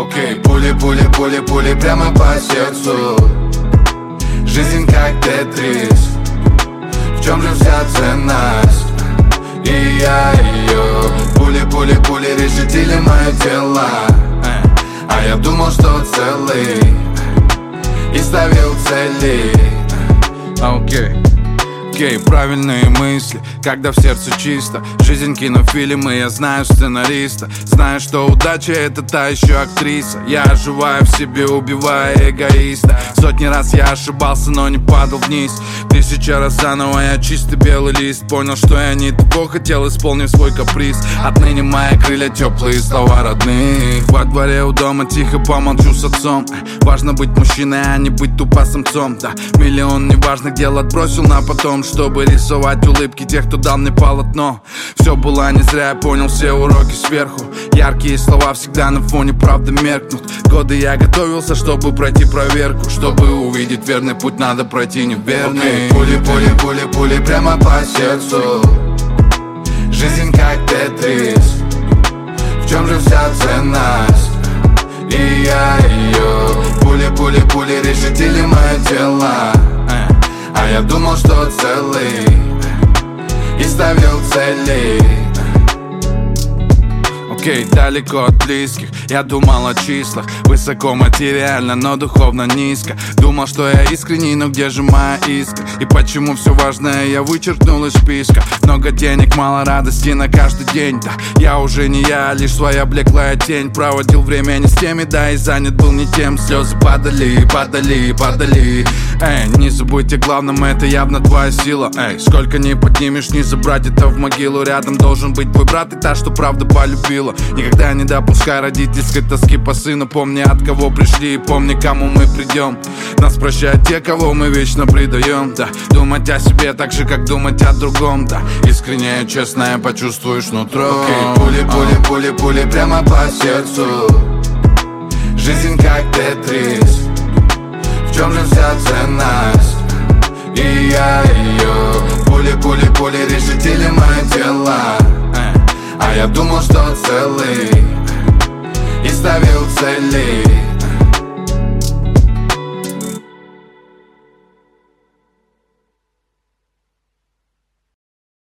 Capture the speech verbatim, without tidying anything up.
Окей, пули, пули, пули, пули прямо по сердцу. Жизнь как тетрис. В чем же вся ценность? И я ее. Пули, пули, пули решетили мое тело. А я думал, что целый и ставил цели. Окей okay. Окей, okay, правильные мысли, когда в сердце чисто. Жизнь кинофильмы, я знаю сценариста. Знаю, что удача это та еще актриса. Я оживаю в себе, убивая эгоиста. Сотни раз я ошибался, но не падал вниз. Тысяча раз заново я чистый белый лист. Понял, что я не того хотел, исполнив свой каприз. Отныне мои крылья теплые, слова родных. Во дворе у дома тихо помолчу с отцом. Важно быть мужчиной, а не быть тупо самцом. Да, миллион неважных дел отбросил на потом, чтобы рисовать улыбки тех, кто дал мне полотно. Все было не зря, я понял все уроки сверху. Яркие слова всегда на фоне правды меркнут. Годы я готовился, чтобы пройти проверку. Чтобы увидеть верный путь, надо пройти неверный. Okay. Пули, пули, пули, пули прямо по сердцу. Жизнь как тетрис. В чем же вся ценность? И я ее. Пули, пули, пули решетили мое тело. А я думал, что целый и ставил цели. Окей, okay, далеко от близких. Я думал о числах. Высоко материально, но духовно низко. Думал, что я искренний, но где же моя искра? И почему все важное я вычеркнул из списка? Много денег, мало радости на каждый день. Да, я уже не я, а лишь своя блеклая тень. Проводил время не с теми, да и занят был не тем. Слезы падали, падали, падали. Эй, не забудьте, главным это явно твоя сила. Эй, сколько не поднимешь, не забрать это в могилу. Рядом должен быть твой брат и та, что правда полюбила. Никогда не допускай родительской тоски по сыну. Помни, от кого пришли и помни, кому мы придем. Нас прощают те, кого мы вечно предаем. Да, думать о себе так же, как думать о другом. Да, искренне, честно, почувствуешь нутро. Okay, пули, пули, пули, пули прямо по сердцу. Жизнь как тетрис. В чем же вся ценность? И я ее. Пули, пули, пули решетили мое тело. А я думал, что целый и ставил цели.